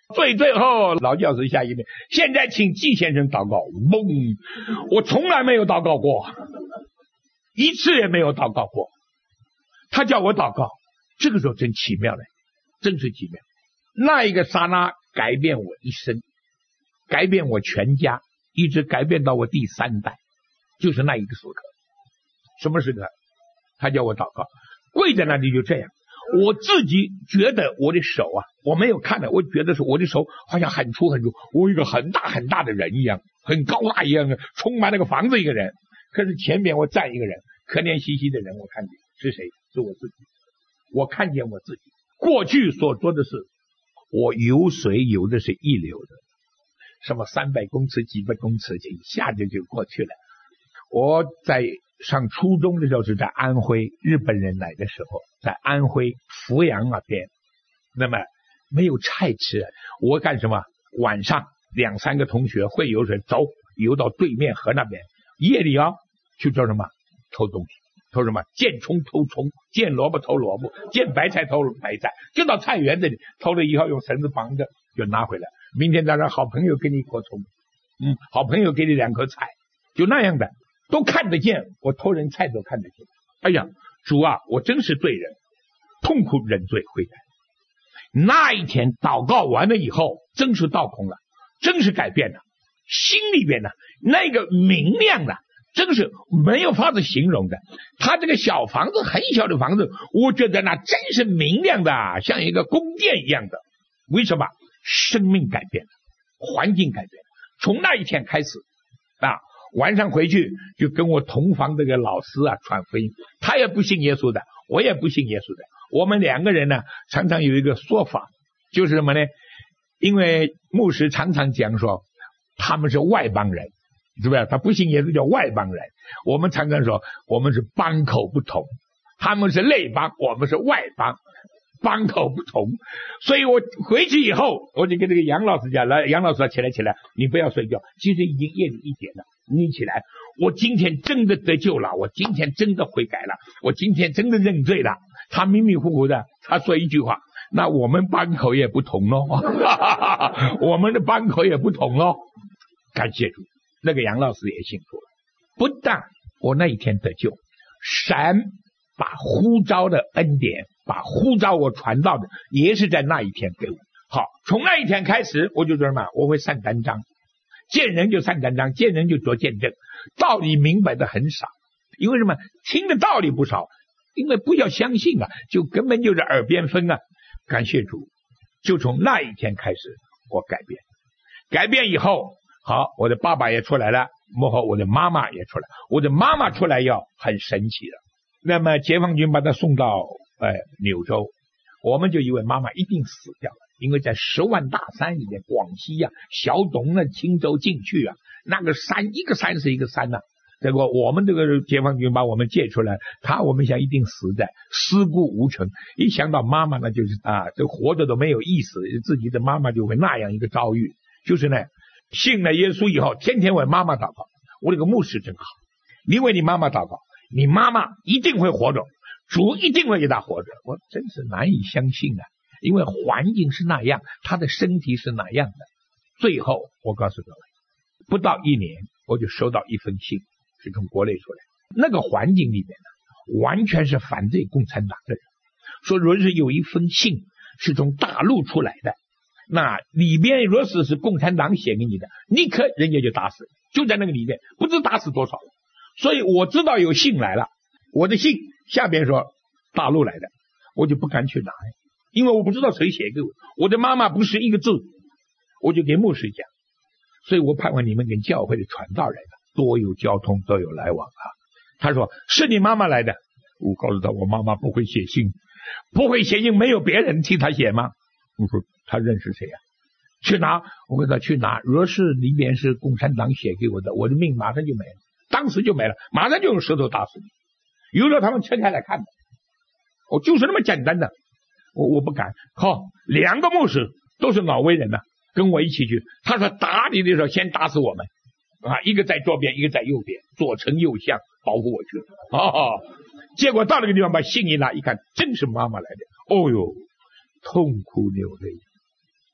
最最后老教师下一面，现在请季先生祷告。嘣，我从来没有祷告过，一次也没有祷告过。他叫我祷告，这个时候真奇妙了，真是奇妙。那一个刹那改变我一生，改变我全家，一直改变到我第三代，就是那一个时刻。什么时刻？他叫我祷告，跪在那里就这样。我自己觉得我的手啊，我没有看的，我觉得是我的手好像很粗很粗，我一个很大很大的人一样，很高大一样的，充满那个房子一个人。可是前面我站一个人，可怜兮兮的人，我看见是谁？是我自己。我看见我自己过去所做的事，我游水游的是一流的，什么三百公尺几百公尺一下就就过去了。我在上初中的时候是在安徽，日本人来的时候，在安徽阜阳那边，那么没有菜吃，我干什么？晚上两三个同学会游水，走游到对面河那边，夜里啊去做什么？偷东西，偷什么？见葱偷葱，见萝卜偷萝卜，见白菜偷白菜，就到菜园子里偷了以后用绳子绑着就拿回来。明天早上好朋友给你一颗葱，嗯，好朋友给你两颗菜，就那样的。都看得见，我偷人菜都看得见。哎呀，主啊，我真是罪人，痛苦认罪悔改。那一天祷告完了以后，真是倒空了，真是改变了，心里边呢那个明亮了，真是没有法子形容的。他这个小房子，很小的房子，我觉得那真是明亮的，像一个宫殿一样的。为什么？生命改变了，环境改变了。从那一天开始啊。晚上回去就跟我同房这个老师啊传福音，他也不信耶稣的，我也不信耶稣的。我们两个人呢，常常有一个说法，就是什么呢？因为牧师常常讲说他们是外邦人，是不是？他不信耶稣叫外邦人。我们常常说我们是邦口不同，他们是内邦，我们是外邦，邦口不同。所以我回去以后，我就跟这个杨老师讲，来，杨老师说起来起来，你不要睡觉，其实已经夜里一点了。你起来，我今天真的得救了，我今天真的悔改了，我今天真的认罪了。他迷迷糊糊的，他说一句话，那我们班口也不同咯我们的班口也不同咯。感谢主，那个杨老师也信主了。不但我那一天得救，神把呼召的恩典，把呼召我传道的，也是在那一天给我。好，从那一天开始，我就说什么？我会善单章。见人就善单章，见人就做见证，道理明白的很少，因为什么？听的道理不少，因为不要相信啊，就根本就是耳边风啊。感谢主，就从那一天开始，我改变，改变以后，好，我的爸爸也出来了，幕后我的妈妈也出来，我的妈妈出来要很神奇了。那么解放军把他送到呃柳州，我们就以为妈妈一定死掉了。因为在十万大山里面，广西啊，小董呢，青州进去啊，那个山一个山是一个山呐、啊。结果我们这个解放军把我们借出来，他我们想一定死在尸骨无存。一想到妈妈呢，就是啊，这活着都没有意思，自己的妈妈就会那样一个遭遇。就是呢，信了耶稣以后，天天为妈妈祷告。我这个牧师真好，你为你妈妈祷告，你妈妈一定会活着，主一定会给她活着。我真是难以相信啊。因为环境是那样，他的身体是那样的。最后我告诉各位，不到一年我就收到一封信，是从国内出来，那个环境里面呢，完全是反对共产党的人，说若是有一封信是从大陆出来的，那里边若是是共产党写给你的，立刻人家就打死，就在那个里面，不知打死多少。所以我知道有信来了，我的信下边说大陆来的，我就不敢去拿，因为我不知道谁写给我，我的妈妈不是一个字，我就给牧师讲。所以我盼望你们跟教会的传道人多有交通，多有来往啊。他说是你妈妈来的，我告诉他我妈妈不会写信，不会写信，没有别人替他写吗？我说他认识谁呀、啊？去拿，我跟他去拿。若是里面是共产党写给我的，我的命马上就没了，当时就没了，马上就用石头打死你。有了他们拆开来看的，我就是那么简单的。我我不敢。好，两个牧师都是老威人呐、啊，跟我一起去。他说打你的时候先打死我们啊，一个在左边，一个在右边，左丞右相保护我去了。哦，结果到那个地方把信一拿，一看真是妈妈来的。哦哟，痛哭流泪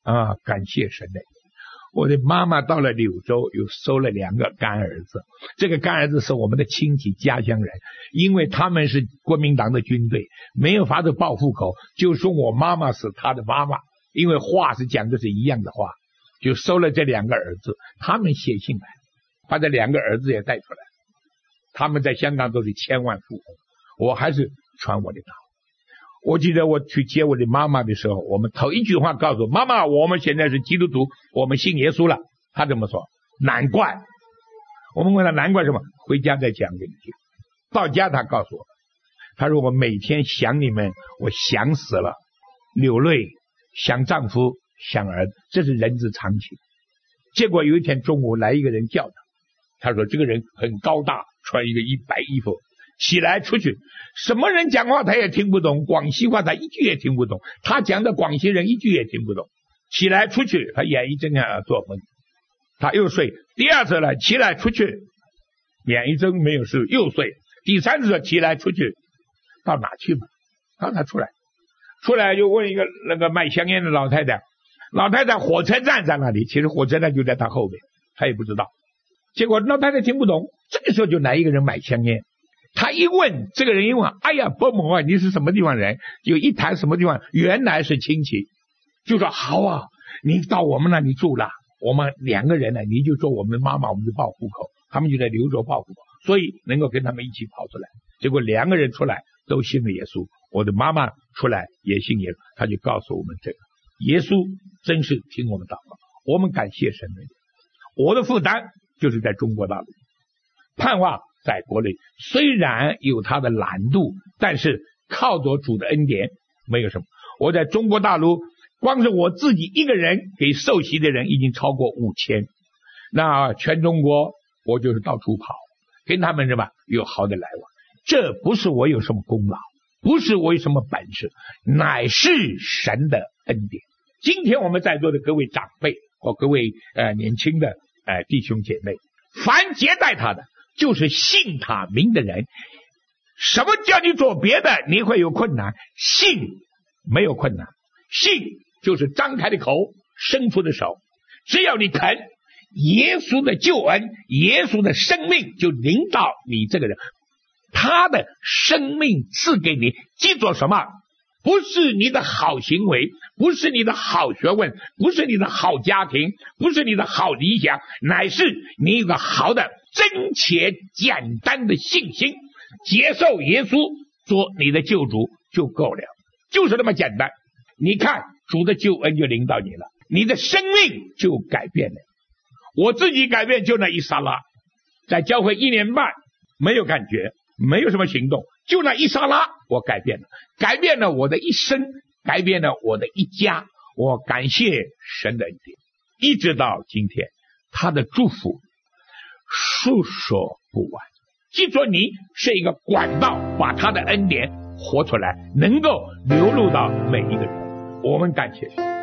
啊，感谢神的。我的妈妈到了柳州，又收了两个干儿子，这个干儿子是我们的亲戚家乡人，因为他们是国民党的军队，没有法子报户口，就说我妈妈是他的妈妈，因为话是讲的是一样的话，就收了这两个儿子。他们写信来，把这两个儿子也带出来，他们在香港都是千万富翁，我还是传我的道。我记得我去接我的妈妈的时候，我们头一句话告诉妈妈，我们现在是基督徒，我们信耶稣了。他这么说，难怪。我们问他难怪什么，回家再讲给你听。到家他告诉我，他说我每天想你们，我想死了，流泪，想丈夫，想儿子，这是人之常情。结果有一天中午来一个人叫他，他说这个人很高大，穿一个一白衣服，起来出去，什么人讲话他也听不懂，广西话他一句也听不懂，他讲的广西人一句也听不懂。起来出去，他眼一睁开做梦，他又睡。第二次了，起来出去，眼一睁没有事又睡。第三次起来出去，到哪去嘛？让他出来，出来就问一个那个卖香烟的老太太，老太太火车站在哪里？其实火车站就在他后面，他也不知道。结果老太太听不懂，这个时候就来一个人买香烟。他一问，这个人一问，哎呀，伯母啊，你是什么地方人？就一谈什么地方，原来是亲戚，就说好啊，你到我们那里住了，我们两个人呢，你就做我们妈妈，我们就报户口，他们就在柳州报户口，所以能够跟他们一起跑出来。结果两个人出来都信了耶稣，我的妈妈出来也信耶稣，他就告诉我们这个耶稣真是听我们祷告，我们感谢神的。我的负担就是在中国大陆，盼望在国内虽然有它的难度，但是靠着主的恩典没有什么。我在中国大陆光是我自己一个人给受洗的人已经超过五千，那全中国我就是到处跑，跟他们什么有好的来往。这不是我有什么功劳，不是我有什么本事，乃是神的恩典。今天我们在座的各位长辈和各位呃年轻的呃弟兄姐妹，凡接待他的就是信他名的人。什么叫你做别的你会有困难？信没有困难，信就是张开的口，伸出的手，只要你肯，耶稣的救恩，耶稣的生命就临到你这个人，他的生命赐给你。记住什么？不是你的好行为，不是你的好学问，不是你的好家庭，不是你的好理想，乃是你有个好的真切简单的信心，接受耶稣做你的救主就够了，就是那么简单。你看主的救恩就临到你了，你的生命就改变了。我自己改变就那一刹那，在教会一年半没有感觉，没有什么行动，就那一刹那我改变了，改变了我的一生，改变了我的一家。我感谢神的恩典，一直到今天他的祝福述说不完。记住，你是一个管道，把他的恩典活出来，能够流露到每一个人。我们感谢神。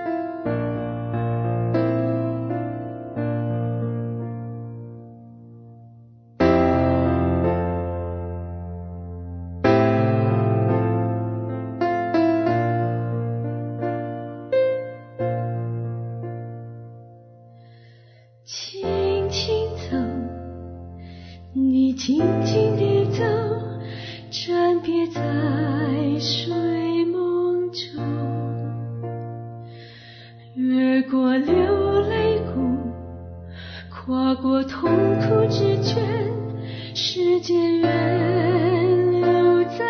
轻轻走，你静静地走，暂别在睡梦中，越过流泪谷，跨过痛苦之圈，世界远流在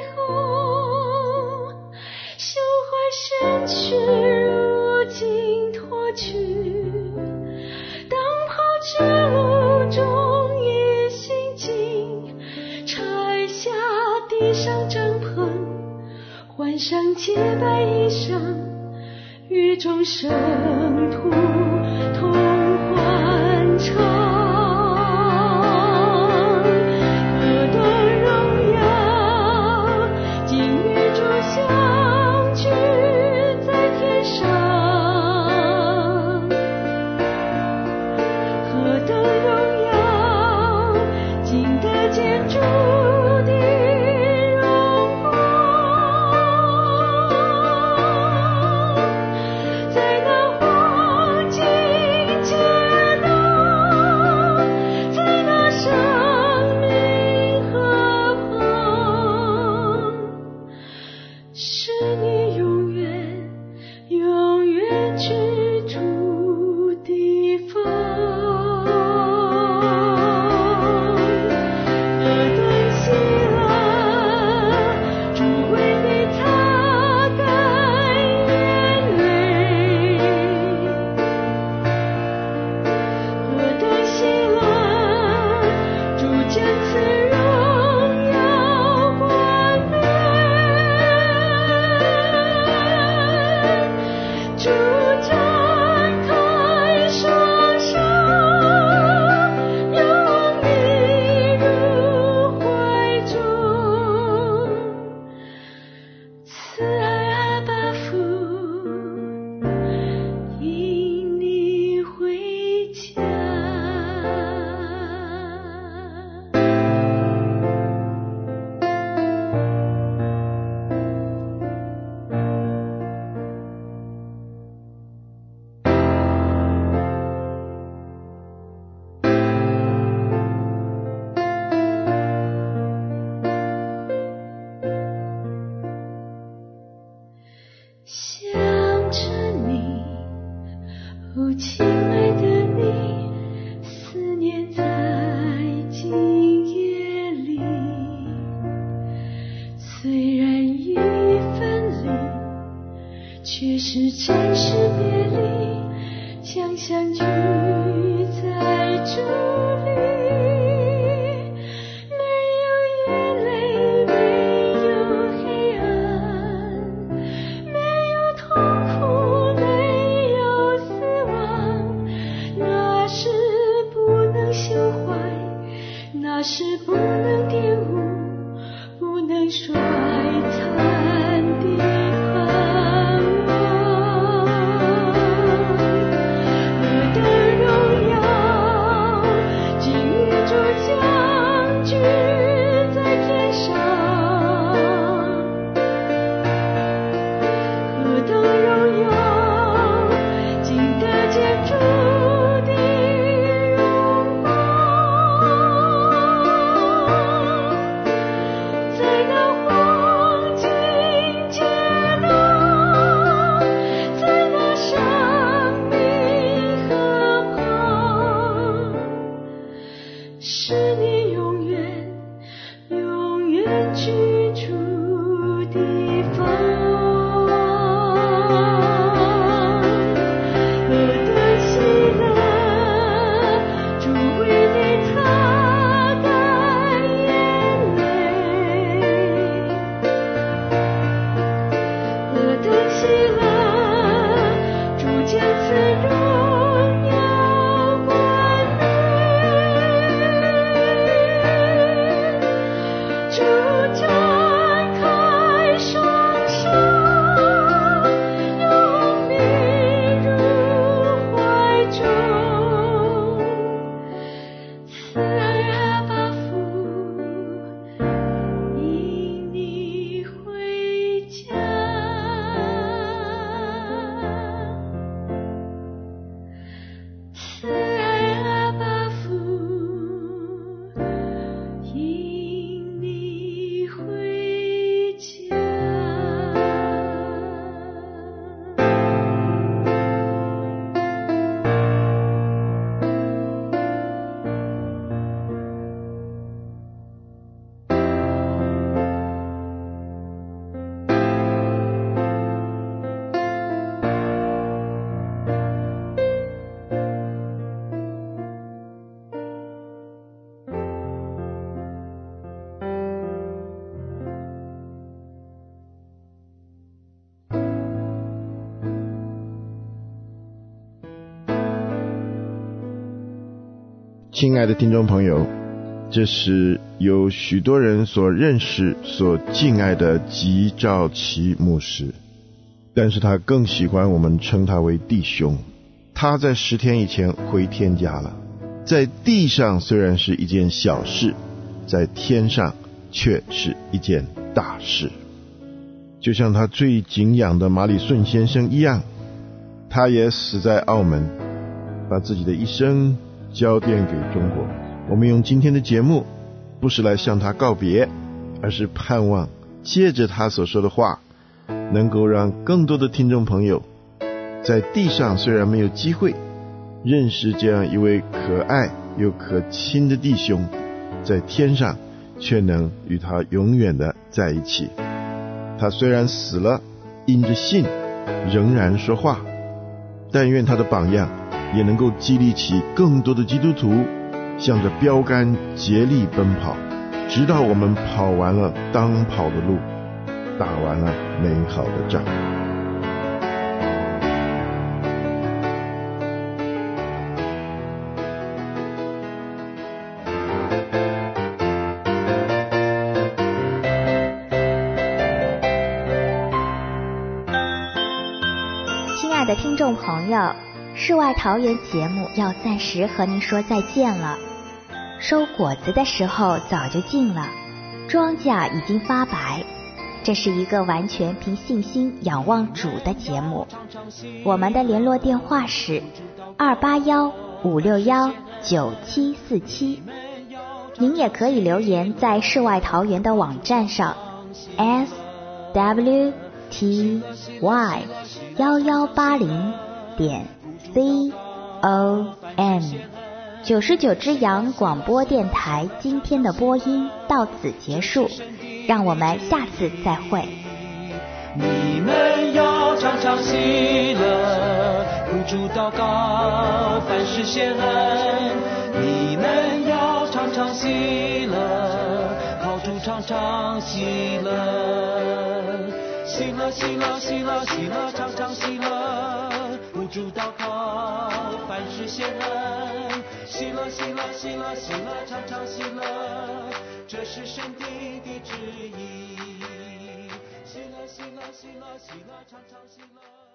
后，胸怀身躯如今脱去，这路中也行进，拆下地上帐篷，换上洁白衣裳，与众生徒同欢唱。何等荣耀，今与主相聚在天上。何等荣耀，今得见主的荣光，在那远居住地方。何等喜乐，主为你擦干眼泪。何等喜乐，主将赐荣耀冠冕。主张开双手，拥你入怀中，慈爱阿爸父，引你回家。想着你，哦，亲爱的你，思念在今夜里。虽然已分离，却是暂时别离，将相聚在主里。没有眼泪，没有黑暗，没有痛苦，没有死亡，那是不能休怀，那是不能玷污，不能衰残的盼望。何等荣耀，今日主将居在天上。何等荣耀，今得见主的荣光。在那黄金街道，在那生命河旁，是你永远永远居住地方。何等喜乐，主为你擦干眼泪。何等喜乐，主将赐荣耀冠冕。主张开双手，拥你入怀中，慈爱阿爸父，引你回家。慈爱阿爸父，引你回家。 亲爱的听众朋友，这是有许多人所认识、所敬爱的吉兆琪牧师，但是他更喜欢我们称他为弟兄。他在十天以前回天家了，在地上虽然是一件小事，在天上却是一件大事。就像他最敬仰的马里顺先生一样，他也死在澳门，把自己的一生交奠给中国。我们用今天的节目不是来向他告别，而是盼望借着他所说的话，能够让更多的听众朋友在地上虽然没有机会认识这样一位可爱又可亲的弟兄，在天上却能与他永远的在一起。他虽然死了，因着信仍然说话，但愿他的榜样也能够激励起更多的基督徒向着标杆竭力奔跑，直到我们跑完了当跑的路，打完了美好的仗。 亲爱的听众朋友，世外桃源节目要暂时和您说再见了。收果子的时候早就近了，庄稼已经发白。这是一个完全凭信心仰望主的节目。我们的联络电话是二八幺五六幺九七四七。您也可以留言在世外桃源的网站上 s w t y 一一八零点 c o m。 九十九只羊广播电台今天的播音到此结束，让我们下次再会。 你们要常常喜乐，呼主祷告，凡事谢恩。你们要常常喜乐，靠主常常喜乐。喜乐喜乐喜乐喜乐，常常喜乐，呼主祷告，凡事谢恩。喜乐喜乐喜乐喜乐，常常喜乐，这是神的的旨意。喜乐喜乐喜乐喜乐，常常喜乐。